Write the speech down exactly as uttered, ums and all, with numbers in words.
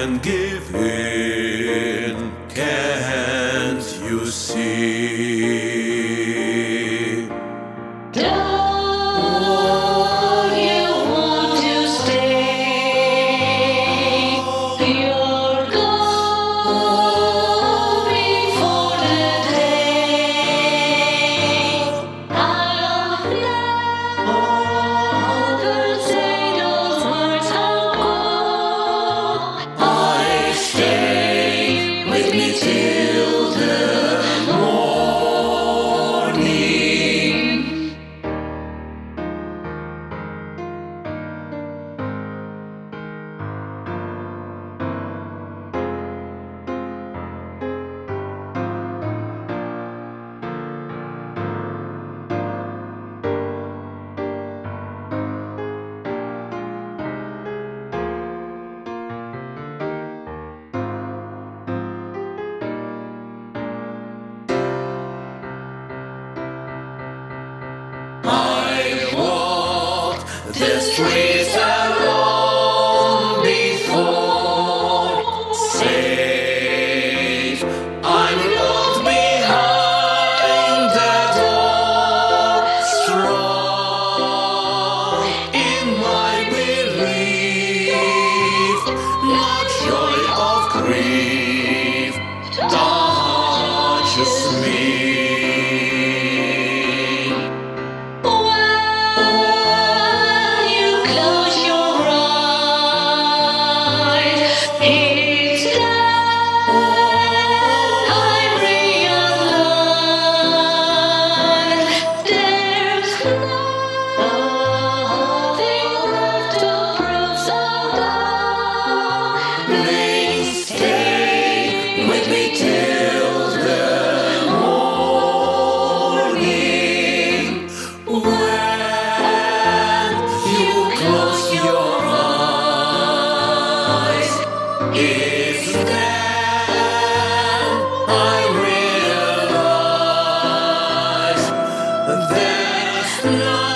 can give in, can't you see? Don't you want to stay? You're gone before the day. I'll never say those words out loud. I stay with me till the morning. The streets alone before, safe. I'm locked behind the door, strong in my belief. Not joy of grief touches me. Please stay with me till the morning. When you close your eyes, it's then I realize there's no